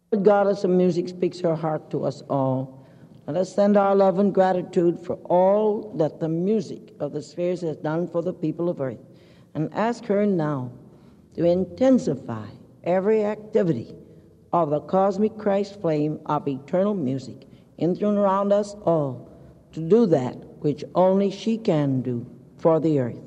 The goddess of music speaks her heart to us all. Let us send our love and gratitude for all that the music of the spheres has done for the people of earth, and ask her now to intensify every activity of the cosmic Christ flame of eternal music in and around us all, to do that which only she can do for the earth.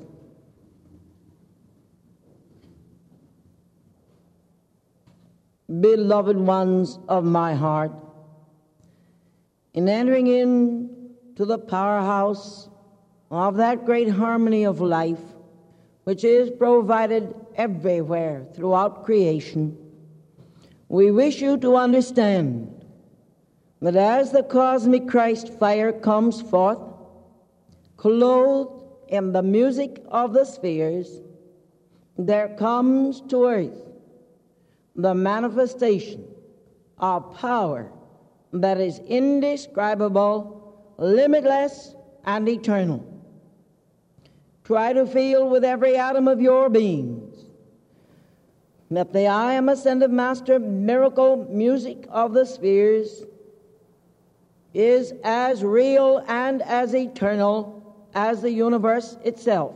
Beloved ones of my heart, in entering into the powerhouse of that great harmony of life which is provided everywhere throughout creation, we wish you to understand that as the cosmic Christ fire comes forth, clothed in the music of the spheres, there comes to earth the manifestation of power that is indescribable, limitless, and eternal. Try to feel with every atom of your beings that the I am ascended master miracle music of the spheres is as real and as eternal as the universe itself.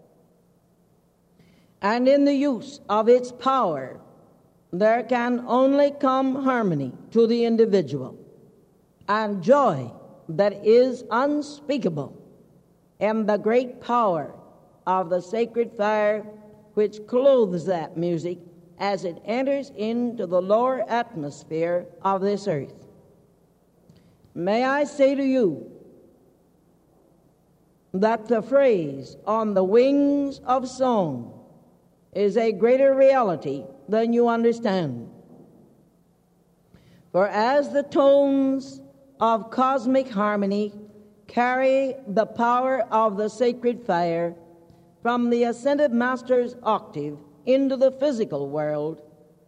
And in the use of its power, there can only come harmony to the individual and joy that is unspeakable in the great power of the sacred fire which clothes that music as it enters into the lower atmosphere of this earth. May I say to you that the phrase "on the wings of song" is a greater reality than you understand. For as the tones of cosmic harmony carry the power of the sacred fire from the ascended master's octave into the physical world,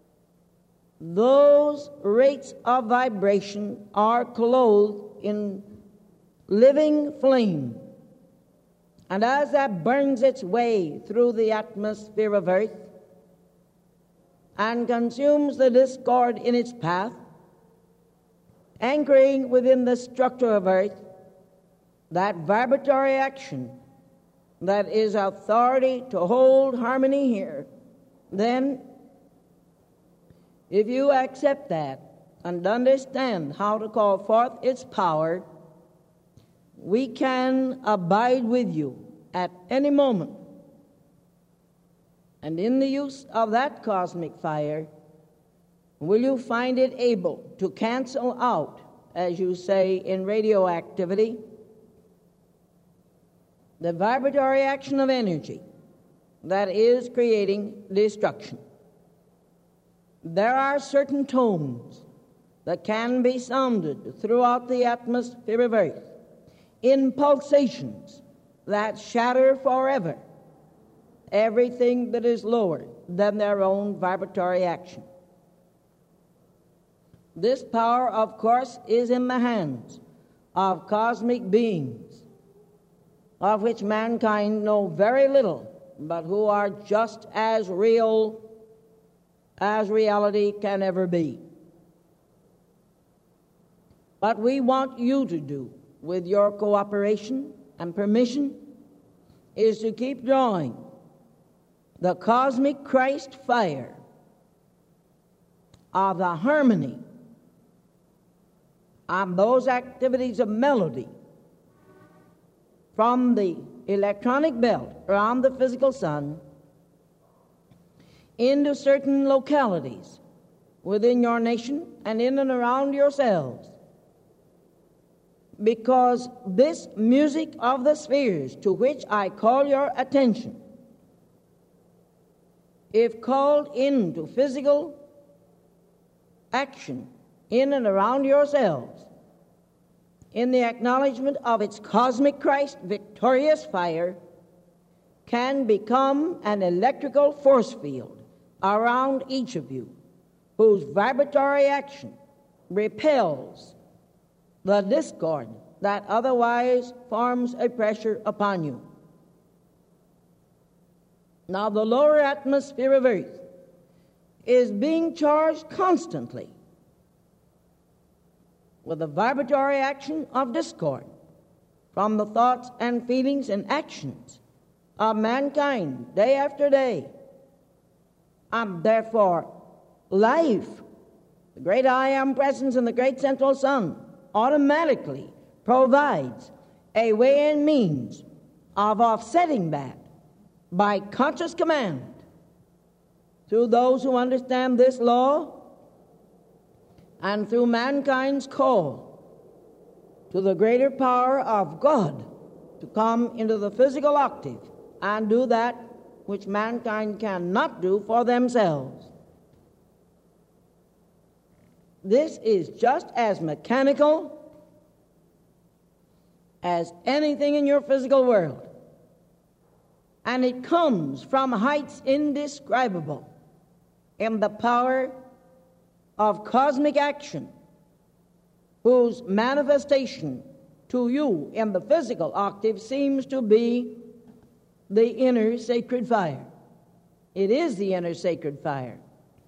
those rates of vibration are clothed in living flame. And as that burns its way through the atmosphere of earth and consumes the discord in its path, anchoring within the structure of earth that vibratory action that is authority to hold harmony here, then if you accept that and understand how to call forth its power, we can abide with you at any moment. And in the use of that cosmic fire, will you find it able to cancel out, as you say in radioactivity, the vibratory action of energy that is creating destruction. There are certain tones that can be sounded throughout the atmosphere of earth in pulsations that shatter forever everything that is lower than their own vibratory action. This power, of course, is in the hands of cosmic beings, of which mankind know very little, but who are just as real as reality can ever be. What we want you to do with your cooperation and permission is to keep drawing the cosmic Christ fire of the harmony of those activities of melody from the electronic belt around the physical sun into certain localities within your nation and in and around yourselves. Because this music of the spheres to which I call your attention, if called into physical action in and around yourselves, in the acknowledgement of its cosmic Christ victorious fire, can become an electrical force field around each of you, whose vibratory action repels the discord that otherwise forms a pressure upon you. Now, the lower atmosphere of earth is being charged constantly with the vibratory action of discord from the thoughts and feelings and actions of mankind day after day. And therefore, life, the great I Am presence in the great central sun, automatically provides a way and means of offsetting that by conscious command through those who understand this law and through mankind's call to the greater power of God to come into the physical octave and do that which mankind cannot do for themselves. This is just as mechanical as anything in your physical world, and it comes from heights indescribable in the power of cosmic action, whose manifestation to you in the physical octave seems to be the inner sacred fire. It is the inner sacred fire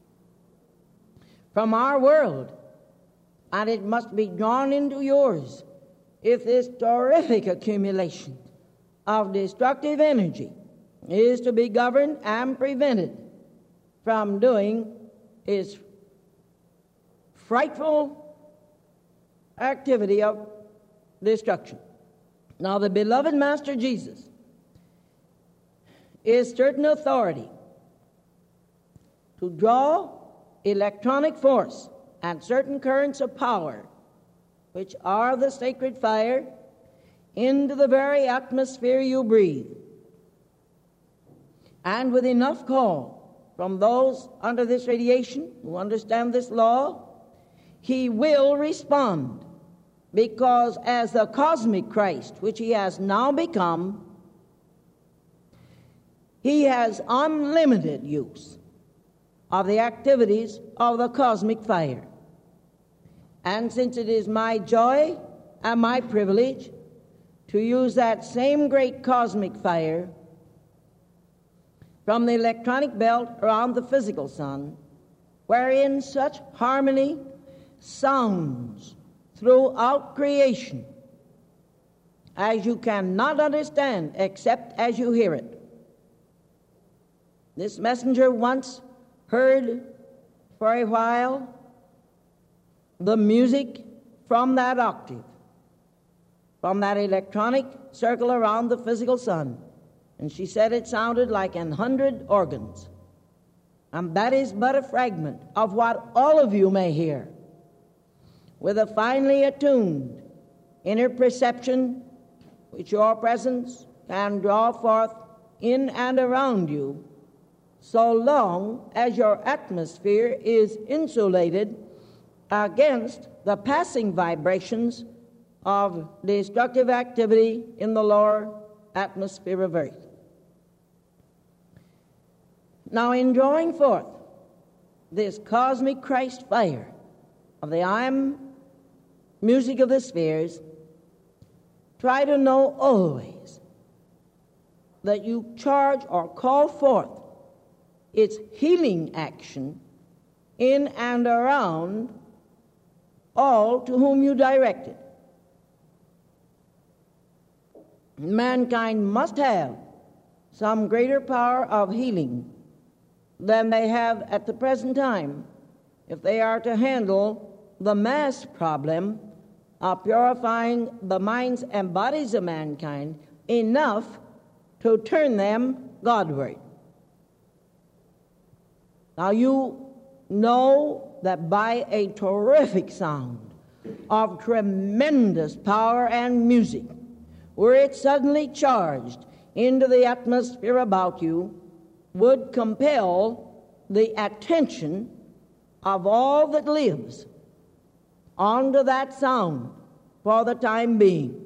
from our world, and it must be drawn into yours if this terrific accumulation of destructive energy is to be governed and prevented from doing its frightful activity of destruction. Now, the beloved Master Jesus is certain authority to draw electronic force and certain currents of power, which are the sacred fire, into the very atmosphere you breathe. And with enough call from those under this radiation who understand this law, he will respond, because as the cosmic Christ, which he has now become, he has unlimited use of the activities of the cosmic fire. And since it is my joy and my privilege to use that same great cosmic fire from the electronic belt around the physical sun, wherein such harmony sounds throughout creation as you cannot understand except as you hear it. This messenger once heard for a while the music from that octave, from that electronic circle around the physical sun, and she said it sounded like 100 organs. And that is but a fragment of what all of you may hear with a finely attuned inner perception which your presence can draw forth in and around you, so long as your atmosphere is insulated against the passing vibrations of destructive activity in the lower atmosphere of Earth. Now, in drawing forth this cosmic Christ fire of the I Am music of the spheres, try to know always that you charge or call forth its healing action in and around all to whom you direct it. Mankind must have some greater power of healing than they have at the present time if they are to handle the mass problem of purifying the minds and bodies of mankind enough to turn them Godward. Now, you know that by a terrific sound of tremendous power and music, were it suddenly charged into the atmosphere about you, would compel the attention of all that lives onto that sound for the time being.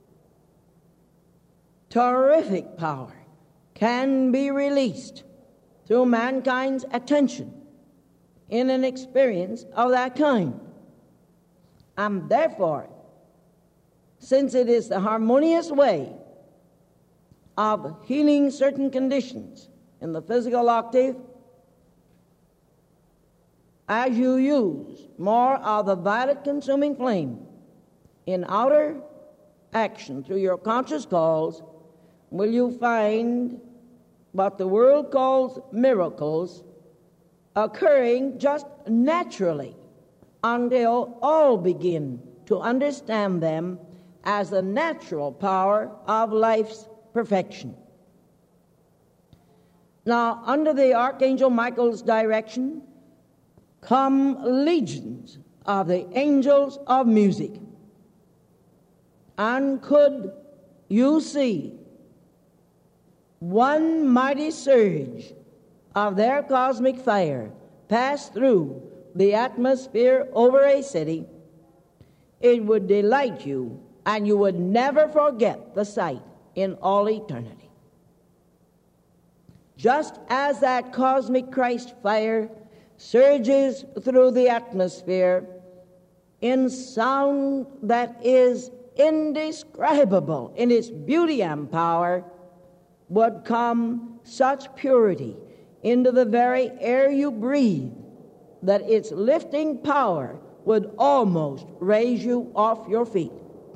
Terrific power can be released through mankind's attention in an experience of that kind. And therefore, since it is the harmonious way of healing certain conditions in the physical octave, as you use more of the violet consuming flame in outer action through your conscious calls, will you find what the world calls miracles occurring just naturally until all begin to understand them as the natural power of life's perfection. Now, under the Archangel Michael's direction come legions of the angels of music. And could you see one mighty surge of their cosmic fire pass through the atmosphere over a city, it would delight you, and you would never forget the sight in all eternity. Just as that cosmic Christ fire surges through the atmosphere in sound that is indescribable in its beauty and power, would come such purity into the very air you breathe that its lifting power would almost raise you off your feet.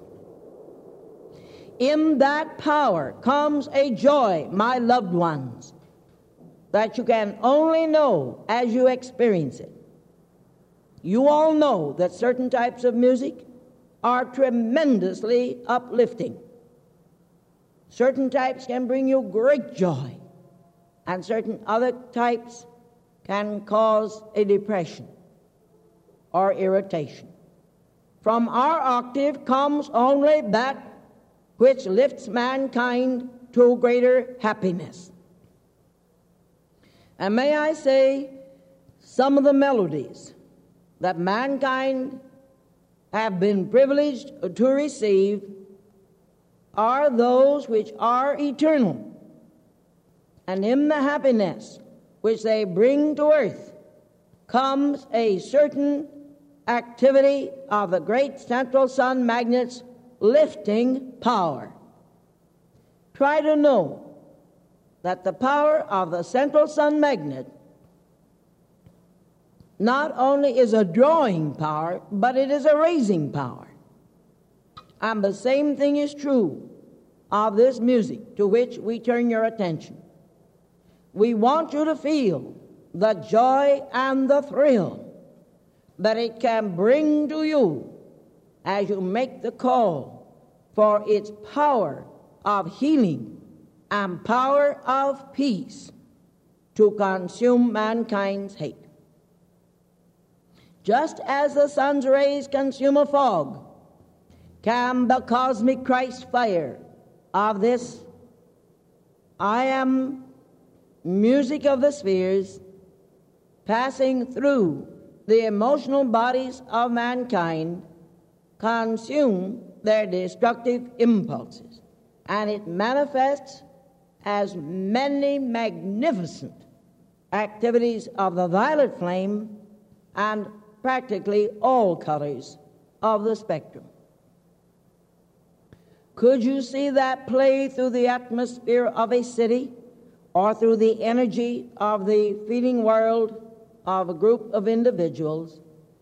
In that power comes a joy, my loved ones, that you can only know as you experience it. You all know that certain types of music are tremendously uplifting. Certain types can bring you great joy, and certain other types can cause a depression or irritation. From our octave comes only that which lifts mankind to greater happiness. And may I say, some of the melodies that mankind have been privileged to receive are those which are eternal, and in the happiness which they bring to earth comes a certain activity of the great central sun magnet's lifting power. Try to know that the power of the central sun magnet not only is a drawing power, but it is a raising power. And the same thing is true of this music to which we turn your attention. We want you to feel the joy and the thrill that it can bring to you as you make the call for its power of healing and power of peace to consume mankind's hate. Just as the sun's rays consume a fog, can the cosmic Christ fire of this I am music of the spheres passing through the emotional bodies of mankind consume their destructive impulses, and it manifests as many magnificent activities of the violet flame and practically all colors of the spectrum. Could you see that play through the atmosphere of a city or through the energy of the feeling world of a group of individuals?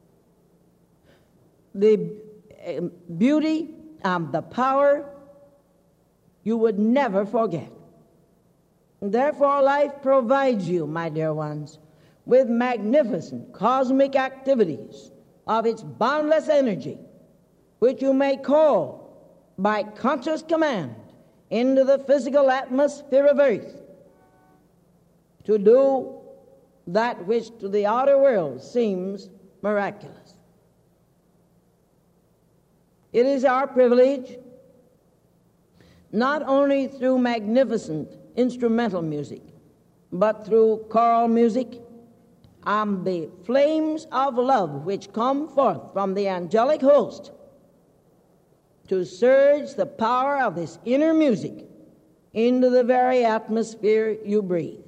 The beauty and the power you would never forget. Therefore, life provides you, my dear ones, with magnificent cosmic activities of its boundless energy, which you may call by conscious command into the physical atmosphere of earth to do that which to the outer world seems miraculous. It is our privilege, not only through magnificent instrumental music, but through choral music and the flames of love which come forth from the angelic host, to surge the power of this inner music into the very atmosphere you breathe.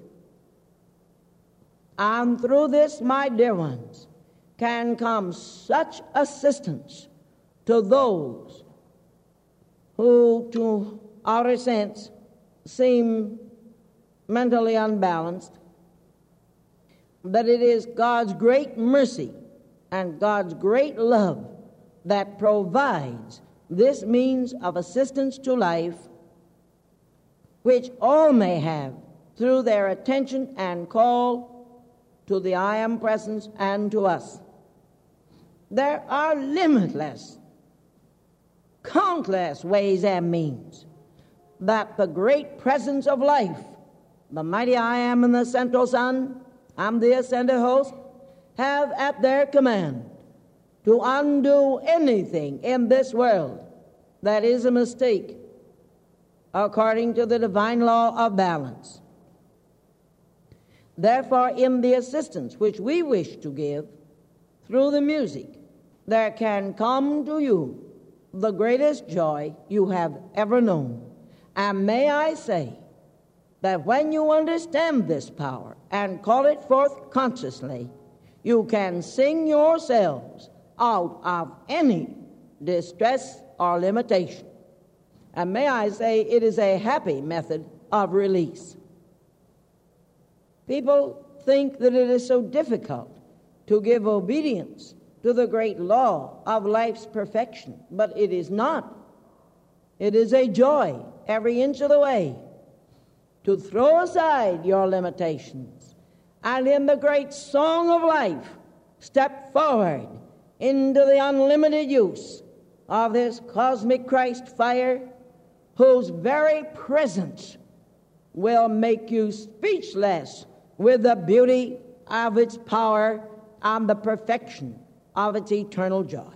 And through this, my dear ones, can come such assistance to those who, to our sense, seem mentally unbalanced. that it is God's great mercy and God's great love that provides this means of assistance to life, which all may have through their attention and call to the I Am Presence and to us. There are limitless, countless ways and means that the great presence of life, the mighty I Am and the Central Sun, and the ascended host, have at their command to undo anything in this world that is a mistake according to the divine law of balance. Therefore, in the assistance which we wish to give through the music, there can come to you the greatest joy you have ever known. And may I say that when you understand this power and call it forth consciously, you can sing yourselves out of any distress or limitation. And may I say it is a happy method of release. People think that it is so difficult to give obedience to the great law of life's perfection, but it is not. It is a joy every inch of the way to throw aside your limitations and in the great song of life step forward into the unlimited use of this cosmic Christ fire, whose very presence will make you speechless with the beauty of its power and the perfection of its eternal joy.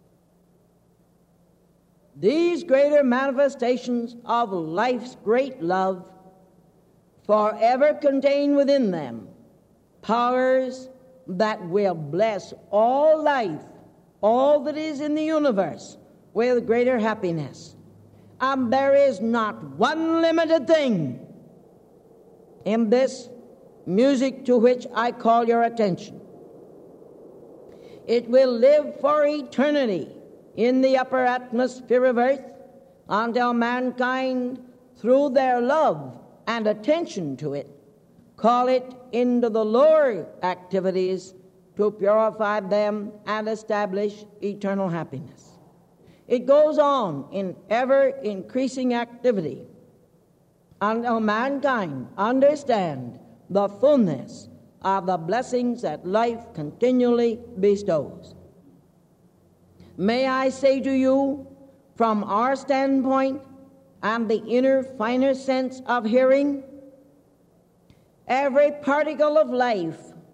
These greater manifestations of life's great love forever contain within them powers that will bless all life, all that is in the universe, with greater happiness. And there is not one limited thing in this music to which I call your attention. It will live for eternity in the upper atmosphere of earth until mankind, through their love and attention to it, call it into the lower activities to purify them and establish eternal happiness. It goes on in ever-increasing activity until mankind understand the fullness of the blessings that life continually bestows. May I say to you, from our standpoint and the inner, finer sense of hearing, every particle of life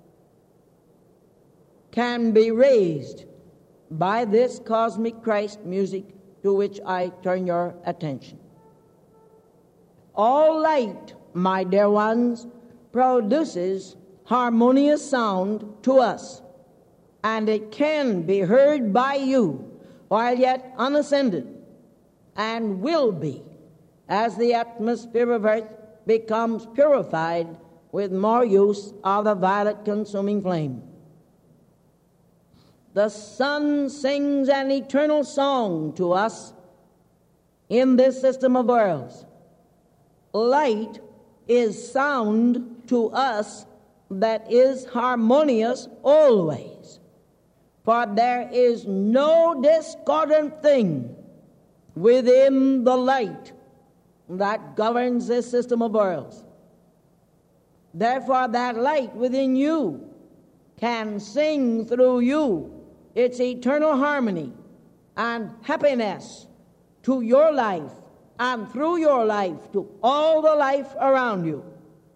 can be raised by this cosmic Christ music to which I turn your attention. All light, my dear ones, produces harmonious sound to us, and it can be heard by you while yet unascended, and will be as the atmosphere of earth becomes purified with more use of the violet consuming flame. The sun sings an eternal song to us in this system of worlds. Light is sound to us that is harmonious always. For there is no discordant thing within the light that governs this system of worlds. Therefore, that light within you can sing through you its eternal harmony and happiness to your life and through your life to all the life around you.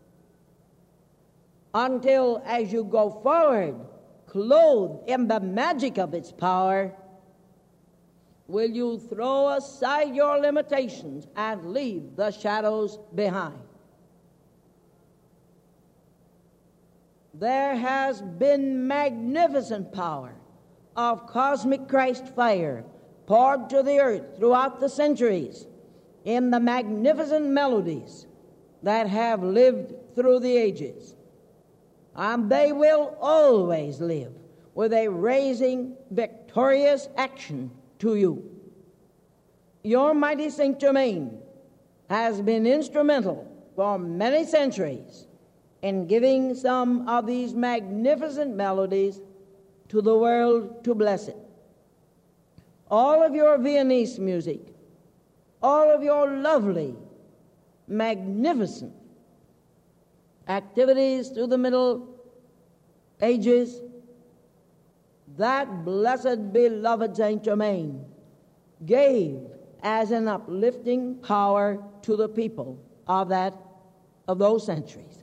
Until as you go forward, clothed in the magic of its power, will you throw aside your limitations and leave the shadows behind. There has been magnificent power of cosmic Christ fire poured to the earth throughout the centuries in the magnificent melodies that have lived through the ages. And they will always live with a raising, victorious action to you. Your mighty Saint Germain has been instrumental for many centuries in giving some of these magnificent melodies to the world to bless it. All of your Viennese music, all of your lovely, magnificent activities through the Middle Ages, that blessed, beloved Saint Germain gave as an uplifting power to the people of those centuries.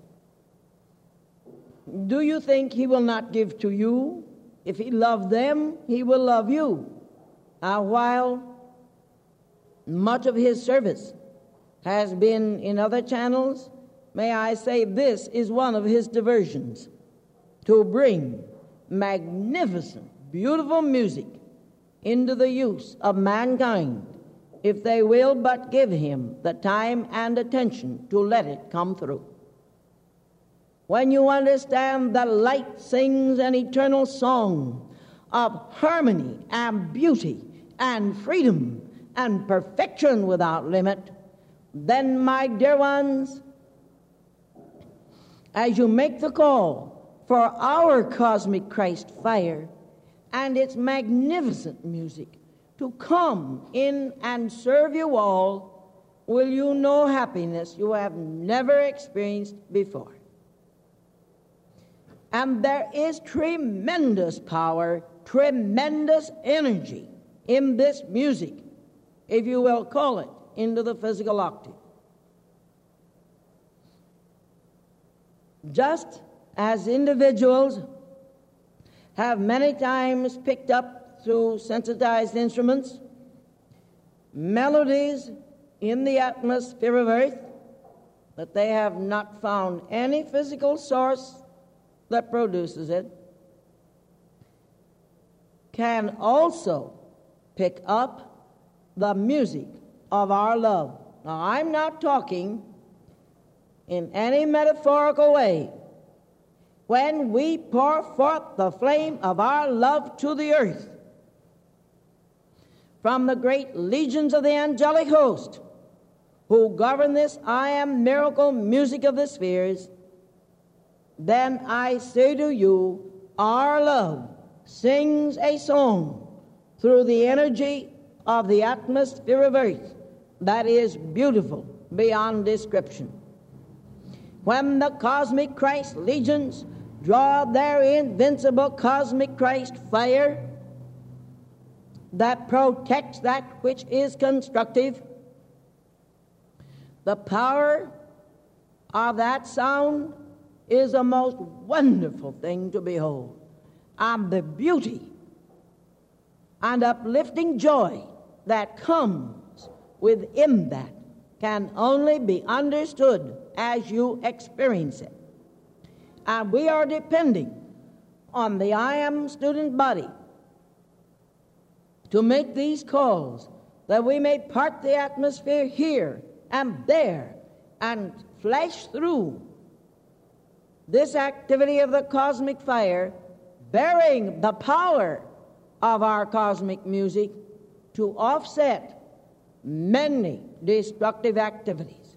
Do you think he will not give to you? If he loved them, he will love you. While much of his service has been in other channels, may I say this is one of his diversions, to bring magnificent, beautiful music into the use of mankind, if they will but give him the time and attention to let it come through. When you understand that light sings an eternal song of harmony and beauty and freedom and perfection without limit, then, my dear ones, as you make the call for our cosmic Christ fire and its magnificent music to come in and serve you all, will you know happiness you have never experienced before. And there is tremendous power, tremendous energy in this music, if you will call it, into the physical octave. Just as individuals have many times picked up through sensitized instruments melodies in the atmosphere of earth, that they have not found any physical source that produces it, can also pick up the music of our love. Now, I'm not talking in any metaphorical way. When we pour forth the flame of our love to the earth from the great legions of the angelic host who govern this I am miracle music of the spheres, then I say to you, our love sings a song through the energy of the atmosphere of earth that is beautiful beyond description. When the cosmic Christ legions draw their invincible cosmic Christ fire that protects that which is constructive, the power of that sound is a most wonderful thing to behold. And the beauty and uplifting joy that comes within that can only be understood as you experience it. And we are depending on the I Am student body to make these calls, that we may part the atmosphere here and there and flash through this activity of the cosmic fire, bearing the power of our cosmic music to offset many destructive activities.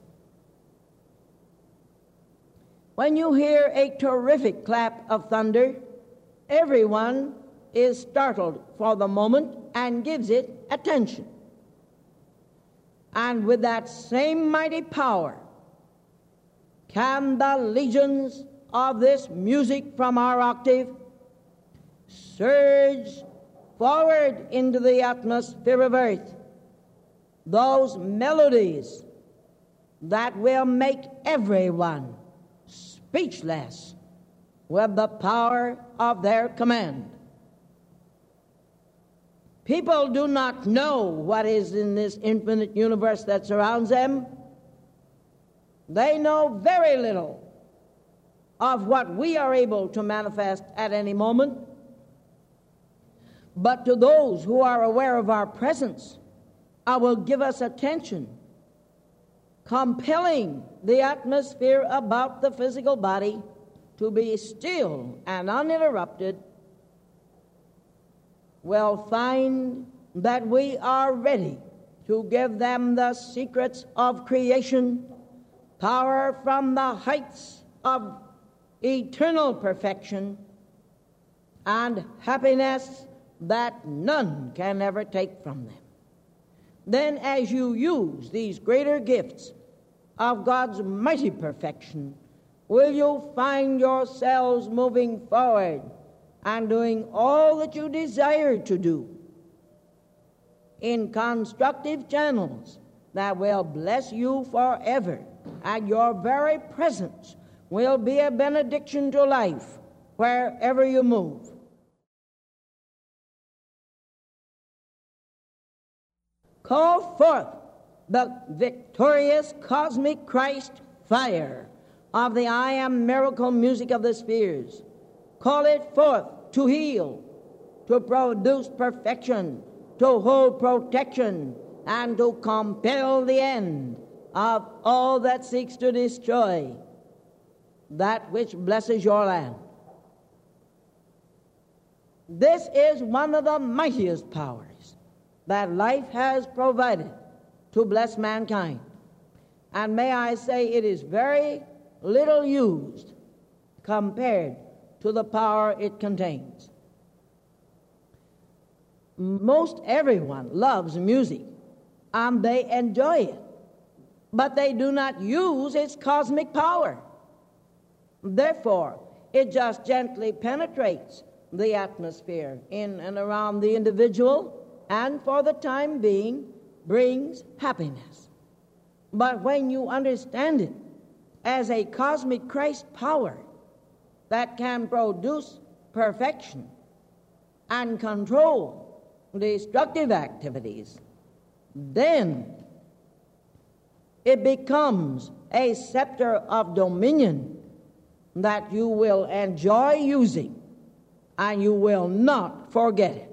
When you hear a terrific clap of thunder, everyone is startled for the moment and gives it attention. And with that same mighty power can the legions of this music from our octave surge forward into the atmosphere of earth, those melodies that will make everyone speechless with the power of their command. People do not know what is in this infinite universe that surrounds them. They know very little of what we are able to manifest at any moment. But to those who are aware of our presence, I will give us attention, compelling the atmosphere about the physical body to be still and uninterrupted, will find that we are ready to give them the secrets of creation, power from the heights of eternal perfection and happiness that none can ever take from them. Then as you use these greater gifts of God's mighty perfection, will you find yourselves moving forward and doing all that you desire to do in constructive channels that will bless you forever, and your very presence will be a benediction to life wherever you move. Call forth the victorious cosmic Christ fire of the I am miracle music of the spheres. Call it forth to heal, to produce perfection, to hold protection, and to compel the end of all that seeks to destroy that which blesses your land. This is one of the mightiest powers that life has provided to bless mankind. And may I say, it is very little used compared to the power it contains. Most everyone loves music, and they enjoy it, but they do not use its cosmic power. Therefore, it just gently penetrates the atmosphere in and around the individual, and for the time being brings happiness. But when you understand it as a cosmic Christ power that can produce perfection and control destructive activities, then it becomes a scepter of dominion that you will enjoy using, and you will not forget it.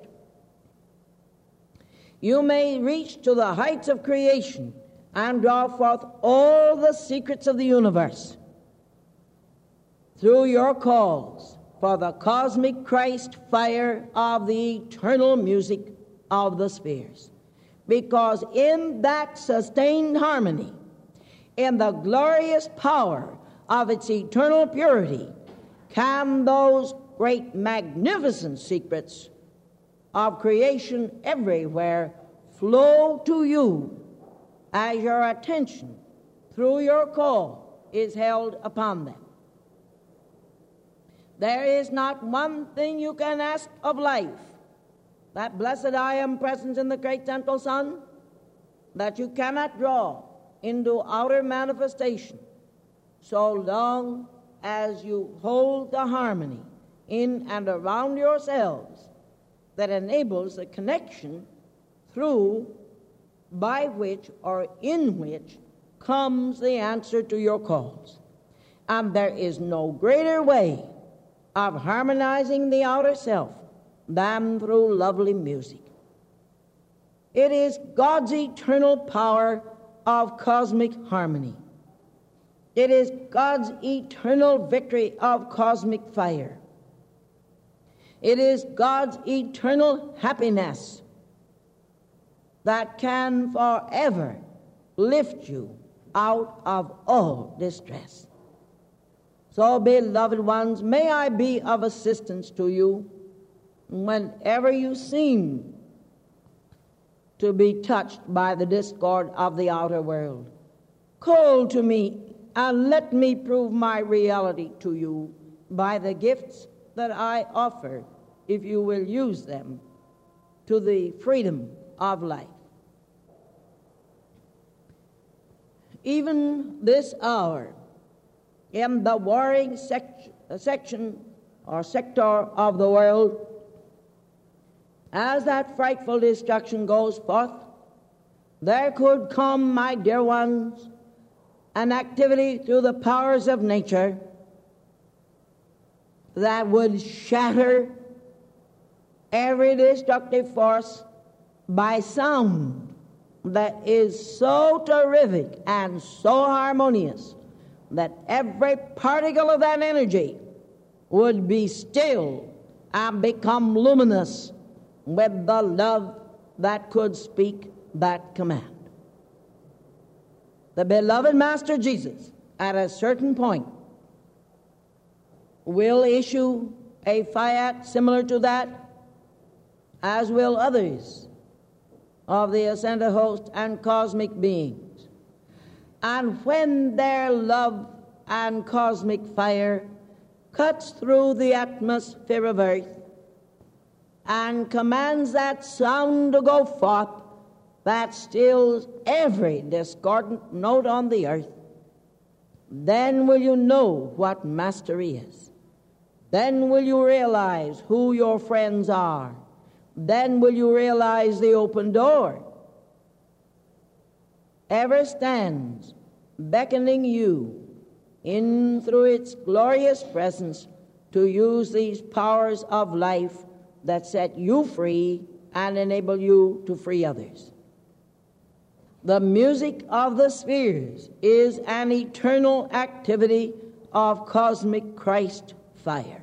You may reach to the heights of creation and draw forth all the secrets of the universe through your calls for the cosmic Christ fire of the eternal music of the spheres. Because in that sustained harmony, in the glorious power of its eternal purity, can those great magnificent secrets of creation everywhere flow to you as your attention through your call is held upon them. There is not one thing you can ask of life, that blessed I am presence in the great central sun, that you cannot draw into outer manifestation so long as you hold the harmony in and around yourselves that enables the connection through, by which or in which comes the answer to your calls. And there is no greater way of harmonizing the outer self than through lovely music. It is God's eternal power of cosmic harmony. It is God's eternal victory of cosmic fire. It is God's eternal happiness that can forever lift you out of all distress. So, beloved ones, may I be of assistance to you whenever you seem to be touched by the discord of the outer world. Call to me and let me prove my reality to you by the gifts that I offer, if you will use them to the freedom of life. Even this hour, in the warring section or sector of the world, as that frightful destruction goes forth, there could come, my dear ones, an activity through the powers of nature that would shatter every destructive force by sound that is so terrific and so harmonious that every particle of that energy would be still and become luminous with the love that could speak that command. The beloved Master Jesus, at a certain point, will issue a fiat similar to that, as will others of the ascended host and cosmic beings. And when their love and cosmic fire cuts through the atmosphere of earth and commands that sound to go forth that stills every discordant note on the earth, then will you know what mastery is. Then will you realize who your friends are. Then will you realize the open door ever stands beckoning you in through its glorious presence to use these powers of life that set you free and enable you to free others. The music of the spheres is an eternal activity of cosmic Christ fire.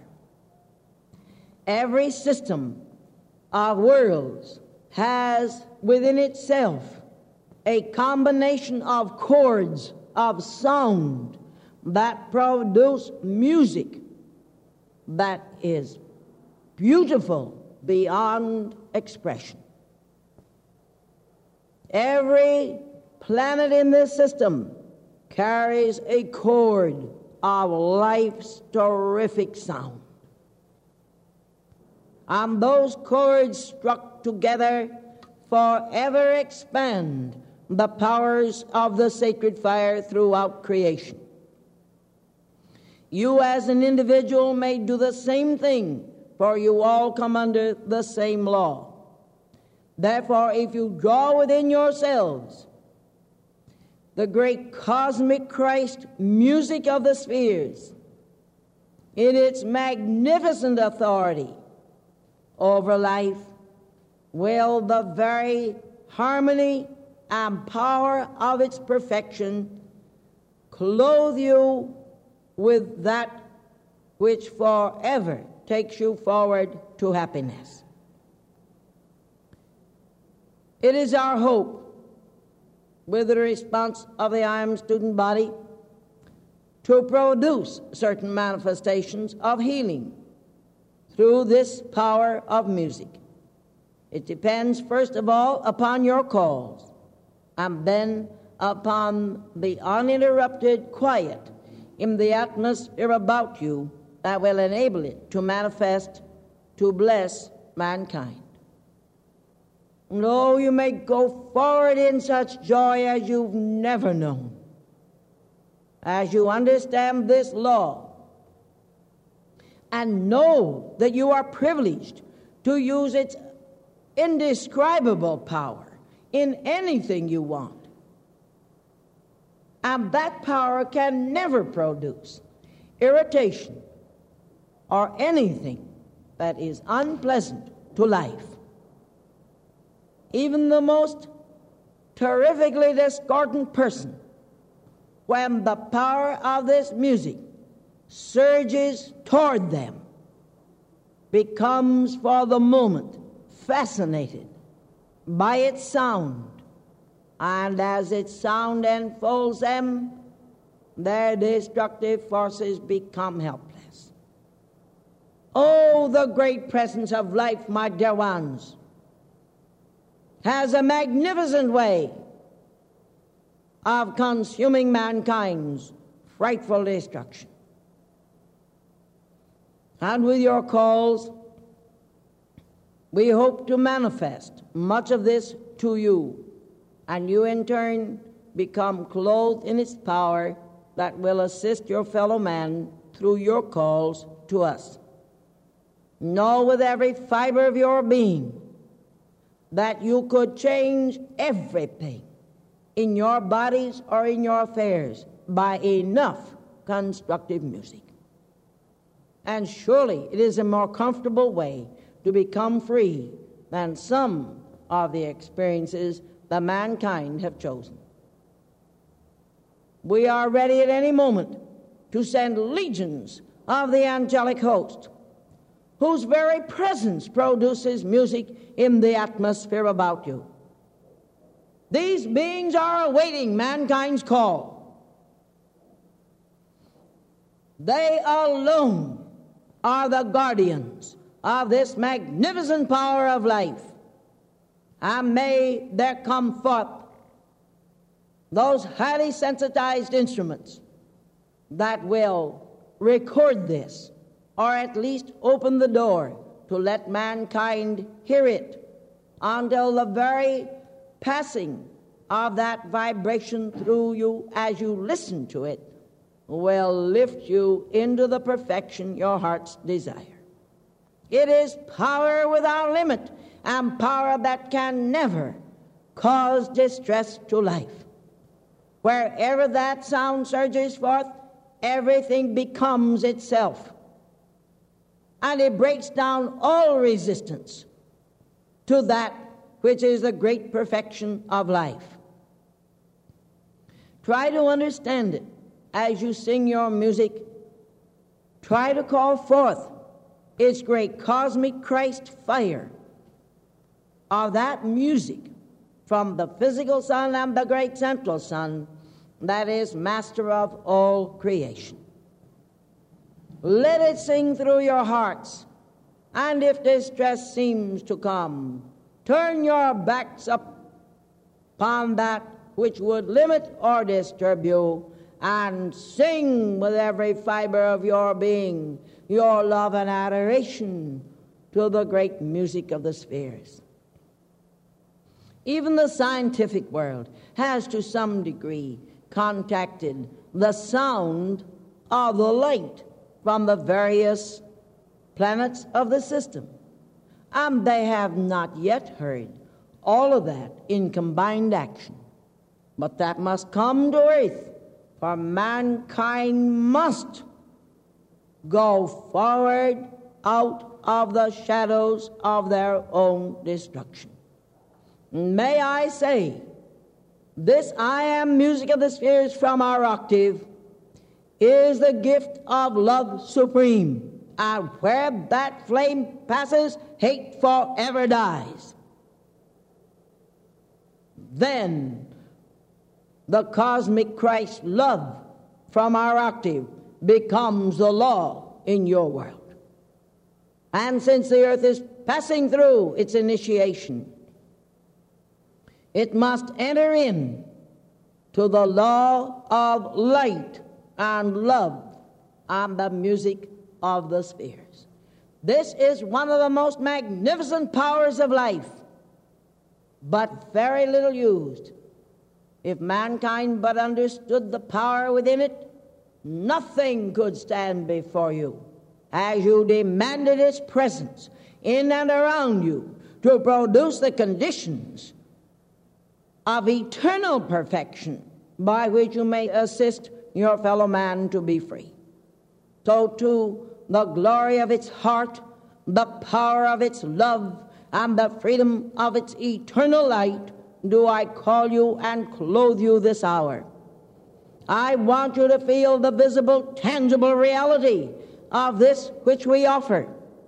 Every system of worlds has within itself a combination of chords of sound that produce music that is beautiful beyond expression. Every planet in this system carries a chord of life's terrific sound. And those chords struck together forever expand the powers of the sacred fire throughout creation. You as an individual may do the same thing, for you all come under the same law. Therefore, if you draw within yourselves the great cosmic Christ music of the spheres in its magnificent authority over life, will the very harmony and power of its perfection clothe you with that which forever takes you forward to happiness. It is our hope, with the response of the I Am student body, to produce certain manifestations of healing through this power of music. It depends, first of all, upon your calls, and then upon the uninterrupted quiet in the atmosphere about you that will enable it to manifest to bless mankind. No, you may go forward in such joy as you've never known, as you understand this law and know that you are privileged to use its indescribable power in anything you want. And that power can never produce irritation or anything that is unpleasant to life. Even the most terrifically discordant person, when the power of this music surges toward them, becomes for the moment fascinated by its sound, and as its sound enfolds them, their destructive forces become helpless. Oh, the great presence of life, my dear ones, has a magnificent way of consuming mankind's frightful destruction. And with your calls, we hope to manifest much of this to you, and you in turn become clothed in its power that will assist your fellow man through your calls to us. Know with every fiber of your being that you could change everything in your bodies or in your affairs by enough constructive music. And surely it is a more comfortable way to become free than some of the experiences that mankind have chosen. We are ready at any moment to send legions of the angelic host, whose very presence produces music in the atmosphere about you. These beings are awaiting mankind's call. They alone are the guardians of this magnificent power of life. And may there come forth those highly sensitized instruments that will record this, or at least open the door to let mankind hear it until the very passing of that vibration through you as you listen to it will lift you into the perfection your heart's desire. It is power without limit, and power that can never cause distress to life. Wherever that sound surges forth, everything becomes itself, and it breaks down all resistance to that which is the great perfection of life. Try to understand it as you sing your music. Try to call forth its great cosmic Christ fire of that music from the physical sun and the great central sun that is master of all creation. Let it sing through your hearts, and if distress seems to come, turn your backs upon that which would limit or disturb you, and sing with every fiber of your being your love and adoration to the great music of the spheres. Even the scientific world has to some degree contacted the sound of the light from the various planets of the system, and they have not yet heard all of that in combined action. But that must come to earth, for mankind must go forward out of the shadows of their own destruction. May I say, this I am music of the spheres from our octave is the gift of love supreme, and where that flame passes, hate forever dies. Then the cosmic Christ love from our octave becomes the law in your world. And since the earth is passing through its initiation, it must enter in to the law of light and love and the music of the spheres. This is one of the most magnificent powers of life, but very little used. If mankind but understood the power within it, nothing could stand before you as you demanded its presence in and around you to produce the conditions of eternal perfection by which you may assist your fellow man to be free. So to the glory of its heart, the power of its love, and the freedom of its eternal light do I call you and clothe you this hour. I want you to feel the visible, tangible reality of this which we offer.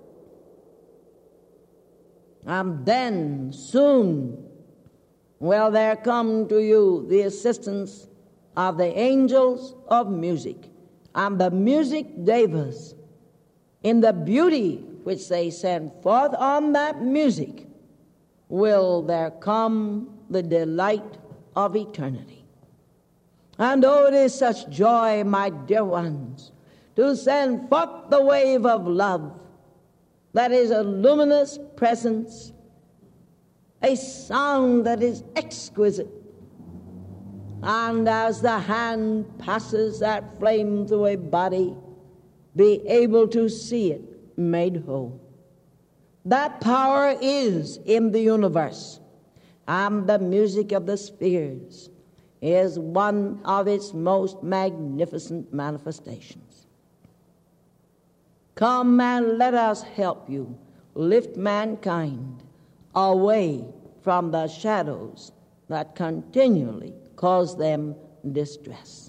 And then soon will there come to you the assistance of the angels of music and the music devas. In the beauty which they send forth on that music will there come the delight of eternity. And oh, it is such joy, my dear ones, to send forth the wave of love that is a luminous presence, a sound that is exquisite. And as the hand passes that flame through a body, be able to see it made whole. That power is in the universe, and the music of the spheres is one of its most magnificent manifestations. Come and let us help you lift mankind away from the shadows that continually cause them distress.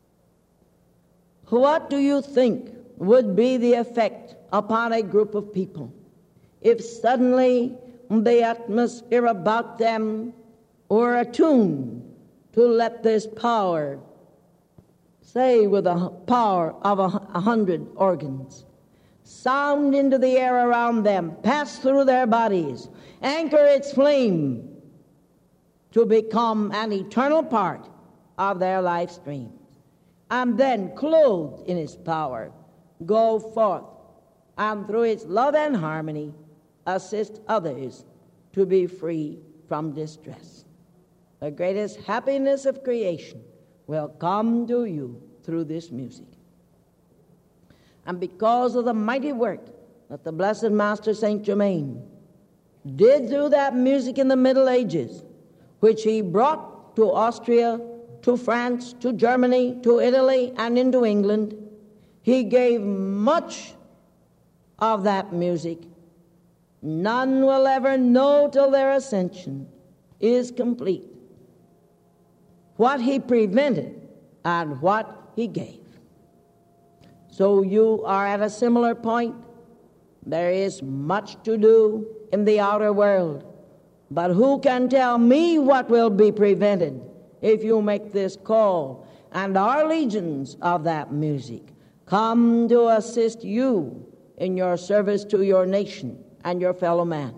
What do you think would be the effect upon a group of people if suddenly the atmosphere about them were attuned to let this power, say with a power of 100 organs, sound into the air around them, pass through their bodies, anchor its flame to become an eternal part of their life streams. And then, clothed in its power, go forth and through its love and harmony, assist others to be free from distress. The greatest happiness of creation will come to you through this music. And because of the mighty work that the Blessed Master Saint Germain did through that music in the Middle Ages, which he brought to Austria, to France, to Germany, to Italy, and into England, he gave much of that music. None will ever know till their ascension is complete what he prevented and what he gave. So you are at a similar point. There is much to do in the outer world, but who can tell me what will be prevented if you make this call and our legions of that music come to assist you in your service to your nation and your fellow man.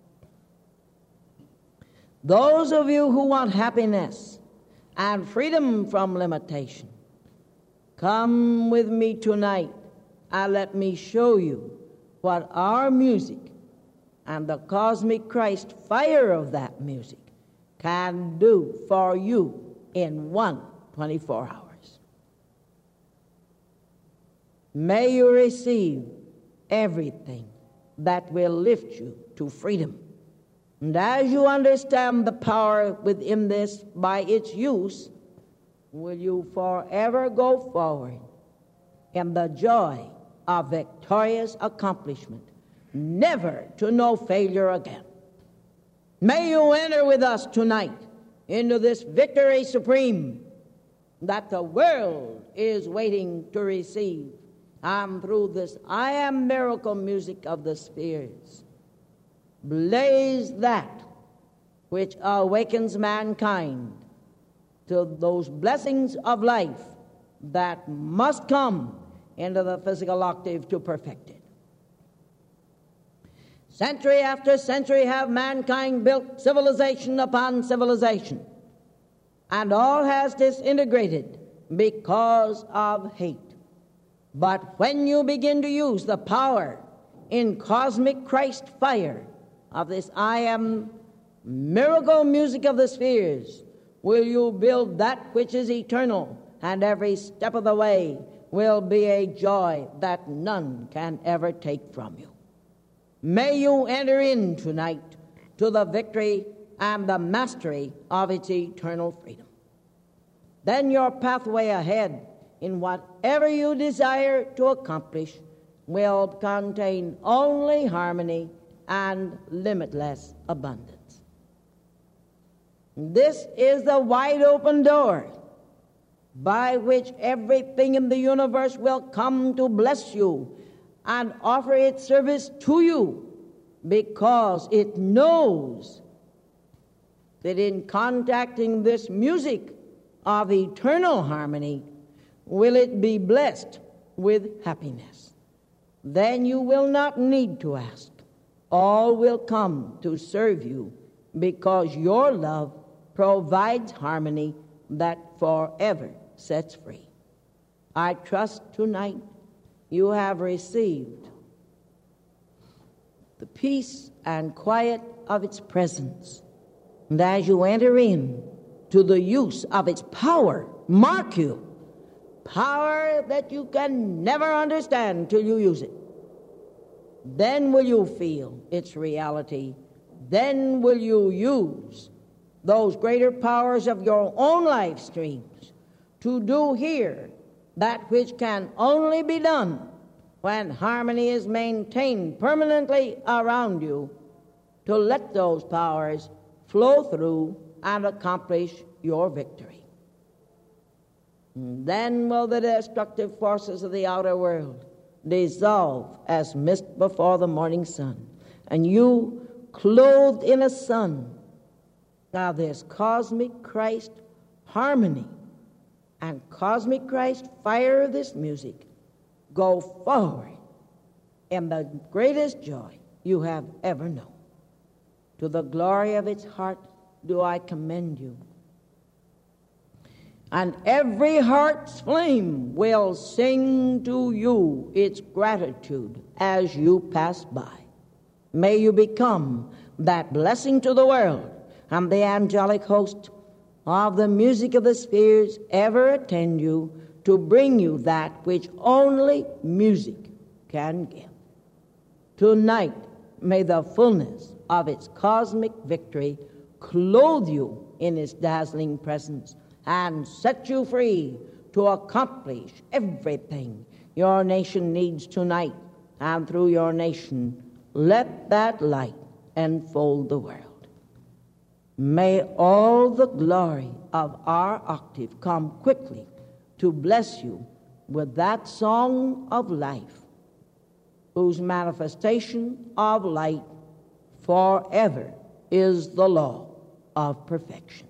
Those of you who want happiness and freedom from limitation, come with me tonight and let me show you what our music and the cosmic Christ fire of that music can do for you in 24 hours. May you receive everything that will lift you to freedom. And as you understand the power within this by its use, will you forever go forward in the joy of victorious accomplishment, never to know failure again. May you enter with us tonight into this victory supreme that the world is waiting to receive. And through this I am miracle music of the spheres, blaze that which awakens mankind to those blessings of life that must come into the physical octave to perfect it. Century after century have mankind built civilization upon civilization, and all has disintegrated because of hate. But when you begin to use the power in cosmic Christ fire of this I am miracle music of the spheres, will you build that which is eternal, and every step of the way will be a joy that none can ever take from you. May you enter in tonight to the victory and the mastery of its eternal freedom. Then your pathway ahead in whatever you desire to accomplish will contain only harmony and limitless abundance. This is the wide open door by which everything in the universe will come to bless you and offer its service to you, because it knows that in contacting this music of eternal harmony will it be blessed with happiness. Then you will not need to ask. All will come to serve you, because your love provides harmony that forever sets free. I trust tonight you have received the peace and quiet of its presence. And as you enter in to the use of its power, mark you, power that you can never understand till you use it, then will you feel its reality. Then will you use those greater powers of your own life streams to do here that which can only be done when harmony is maintained permanently around you, to let those powers flow through and accomplish your victory. And then will the destructive forces of the outer world dissolve as mist before the morning sun, and you, clothed in a sun of this cosmic Christ harmony and cosmic Christ fire of this music, go forward in the greatest joy you have ever known. To the glory of its heart do I commend you. And every heart's flame will sing to you its gratitude as you pass by. May you become that blessing to the world, and the angelic host of the music of the spheres ever attend you to bring you that which only music can give. Tonight, may the fullness of its cosmic victory clothe you in its dazzling presence and set you free to accomplish everything your nation needs tonight, and through your nation, let that light enfold the world. May all the glory of our octave come quickly to bless you with that song of life, whose manifestation of light forever is the law of perfection.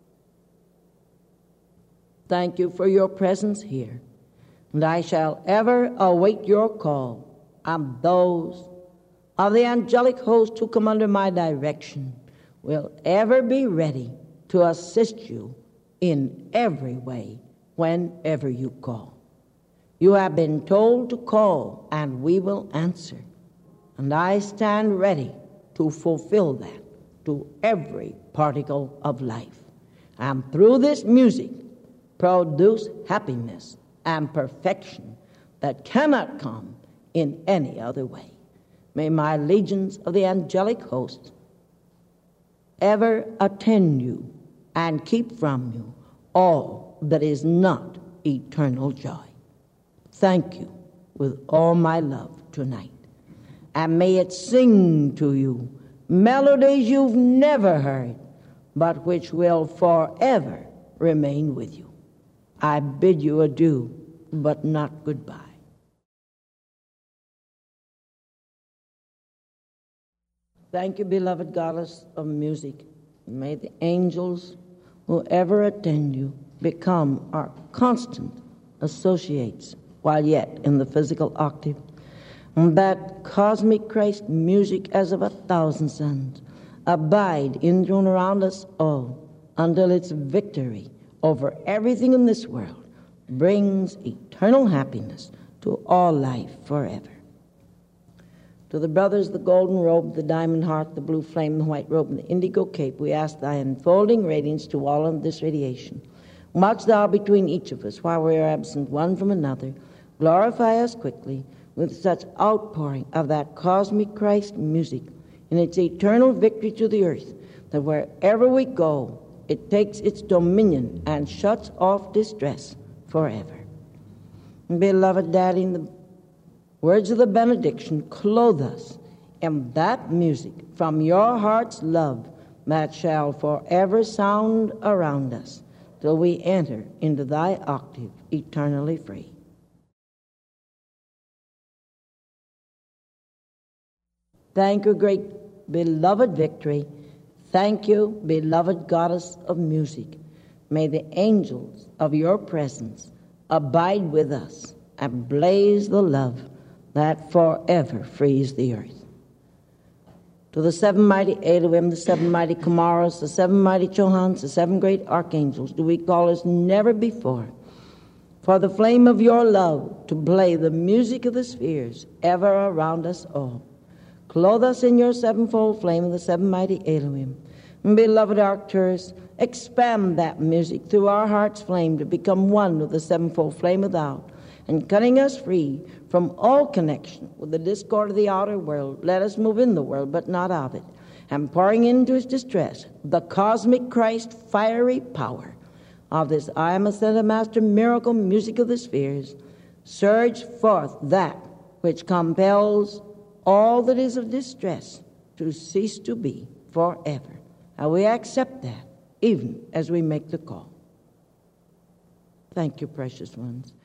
Thank you for your presence here, and I shall ever await your call, and those of the angelic host who come under my direction will ever be ready to assist you in every way whenever you call. You have been told to call, and we will answer, and I stand ready to fulfill that to every particle of life, and through this music produce happiness and perfection that cannot come in any other way. May my legions of the angelic host ever attend you and keep from you all that is not eternal joy. Thank you with all my love tonight, and may it sing to you melodies you've never heard, but which will forever remain with you. I bid you adieu, but not goodbye. Thank you, beloved goddess of music. May the angels who ever attend you become our constant associates while yet in the physical octave. And that cosmic Christ music as of 1,000 suns abide in and around us all until its victory over everything in this world brings eternal happiness to all life forever. To the brothers, the golden robe, the diamond heart, the blue flame, the white robe, and the indigo cape, we ask thy enfolding radiance to all of this radiation. Watch thou between each of us while we are absent one from another. Glorify us quickly with such outpouring of that cosmic Christ music in its eternal victory to the earth, that wherever we go, it takes its dominion and shuts off distress forever. Beloved Daddy, in the words of the benediction, clothe us in that music from your heart's love that shall forever sound around us till we enter into thy octave eternally free. Thank you, great beloved victory. Thank you, beloved goddess of music. May the angels of your presence abide with us and blaze the love that forever frees the earth. To the seven mighty Elohim, the seven mighty Kumaras, the seven mighty Chohans, the seven great archangels, do we call as never before for the flame of your love to play the music of the spheres ever around us all. Clothe us in your sevenfold flame of the seven mighty Elohim. Beloved Arcturus, expand that music through our heart's flame to become one with the sevenfold flame without, and cutting us free from all connection with the discord of the outer world, let us move in the world, but not of it, and pouring into its distress the cosmic Christ fiery power of this I am ascended master miracle music of the spheres, surge forth that which compels all that is of distress to cease to be forever. And we accept that even as we make the call. Thank you, precious ones.